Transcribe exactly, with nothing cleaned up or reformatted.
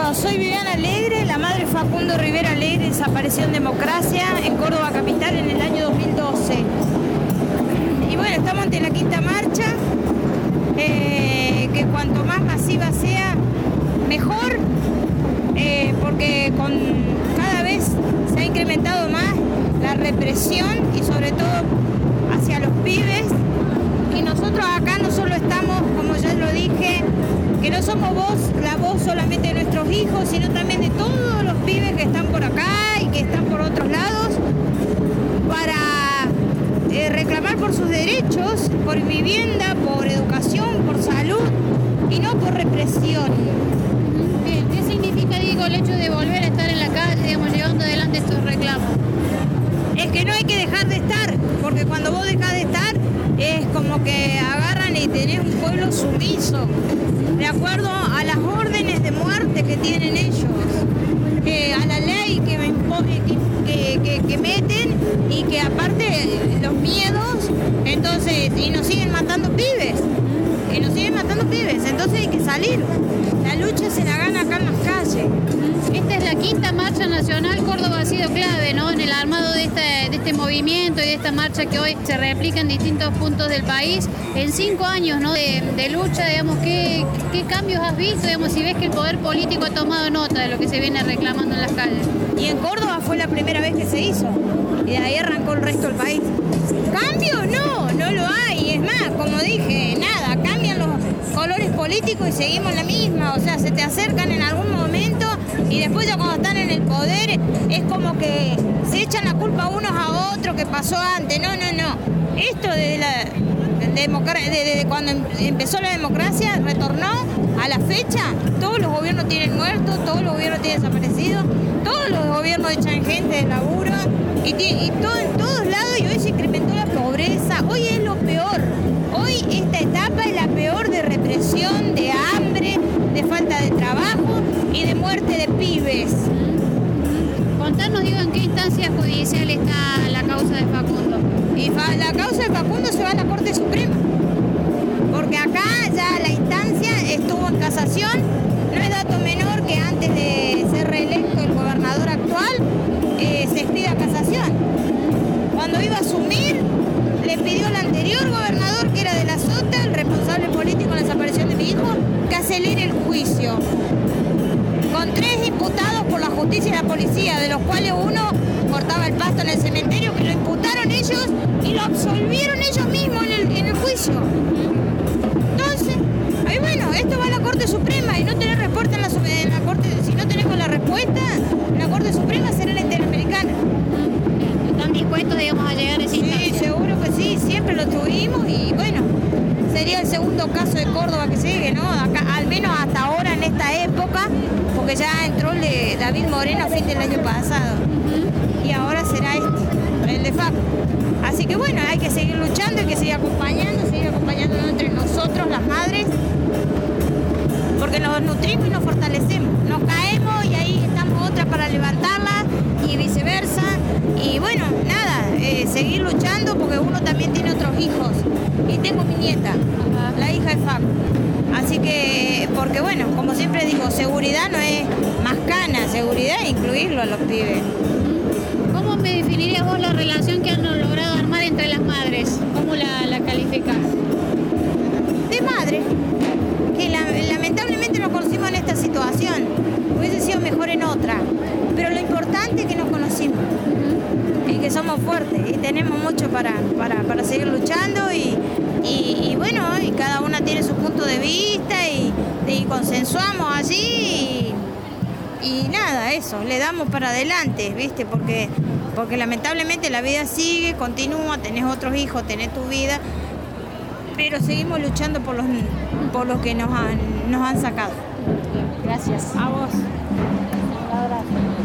Bueno, soy Viviana Alegre, la madre Facundo Rivera Alegre, desapareció en Democracia en Córdoba Capital en el año dos mil doce. Y bueno, estamos ante la quinta marcha, eh, que cuanto más masiva sea, mejor, eh, porque con, cada vez se ha incrementado más la represión y sobre todo hacia los pibes. Y nosotros acá no solo estamos, como ya lo dije, que no somos voz, la voz solamente de nuestros hijos, sino también de todos los pibes que están por acá y que están por otros lados, para eh, reclamar por sus derechos, por vivienda, por educación, por salud y no por represión. Bien, ¿qué significa, digo, el hecho de volver a estar en la calle, digamos, llevando adelante estos reclamos? Es que no hay que dejar de estar, porque cuando vos dejás de estar, es como que agarran y tenés un pueblo sumiso, de acuerdo a las órdenes de muerte que tienen ellos, que a la ley que, me impone, que, que, que meten y que aparte los miedos, entonces, y nos siguen matando pibes, y nos siguen matando pibes, entonces hay que salir. La lucha se la gana acá en las calles. Esta es la quinta marcha nacional. Córdoba ha sido clave, ¿no?, en el armado de este, de este movimiento y de esta marcha que hoy se replica en distintos puntos del país. En cinco años, ¿no?, de, de lucha, digamos, ¿qué, ¿qué cambios has visto? Digamos, si ves que el poder político ha tomado nota de lo que se viene reclamando en las calles. Y en Córdoba fue la primera vez que se hizo, y de ahí arrancó el resto del país. ¿Cambio? No, no lo hay. Es más, como dije, nada, cambian los colores políticos y seguimos la misma. O sea, se te acercan en algún momento y después ya cuando están en el poder es como que se echan la culpa unos a otros que pasó antes. No, no, no. Esto desde la democracia, desde cuando empezó la democracia, retornó a la fecha. Todos los gobiernos tienen muertos, todos los gobiernos tienen desaparecidos, todos los gobiernos echan gente de laburo y, y todo en todos lados, y hoy se incrementó la pobreza. Hoy es lo peor. Hoy esta etapa es la peor de represión, de hambre, de falta de trabajo y de muerte de pibes. Contanos, digo, en qué instancia judicial está la causa de Facundo. Y fa la causa de Facundo se va a la Corte Suprema, porque acá ya la instancia estuvo en casación. No es dato menor que antes de ser reelecto el gobernador actual eh, se expida casación. Cuando iba a asumir, le pidió al anterior gobernador, que era de la Sota, el responsable político de la desaparición de mi hijo, que acelere el juicio. Con tres imputados por la justicia y la policía, de los cuales uno cortaba el pasto en el cementerio, que lo imputaron ellos y lo absolvieron ellos mismos en el, en el juicio. Entonces, ahí bueno, esto va a la Corte Suprema y no tener respuesta en la, en la Corte, si no tenemos la respuesta, en la Corte Suprema será la Interamericana. ¿Están dispuestos, digamos, a llegar a esa instancia? Sí, seguro que sí, siempre lo tuvimos y bueno, sería el segundo caso de Córdoba que sigue, ¿no? Acá, al menos hasta ahora en esta época, porque ya entró el de David Moreno a fin del año pasado. Uh-huh. Y ahora será este, el de Facu. Así que bueno, hay que seguir luchando, hay que seguir acompañando, seguir acompañándonos entre nosotros, las madres, porque nos nutrimos y nos fortalecemos. Nos caemos y ahí estamos otras para levantarlas y viceversa. Y bueno, nada, eh, seguir luchando porque uno también tiene otros hijos. Y tengo mi nieta, la hija de Facu. Así que, porque bueno, como siempre digo, seguridad no es más cana, seguridad es incluirlo a los pibes. ¿Cómo me definirías vos la relación que han logrado armar entre las madres? ¿Cómo la, la calificás? De madre, que la, lamentablemente nos conocimos en esta situación. Hubiese sido mejor en otra, pero lo importante es que nos conocimos. Uh-huh. Y que somos fuertes y tenemos mucho para, para, para seguir luchando y, y, y bueno, y cada una tiene su punto de vista y, y consensuamos allí y, y nada, eso, le damos para adelante, ¿viste? Porque, porque lamentablemente la vida sigue, continúa, tenés otros hijos, tenés tu vida, pero seguimos luchando por los, por los que nos han, nos han sacado. Gracias. A vos. Un abrazo.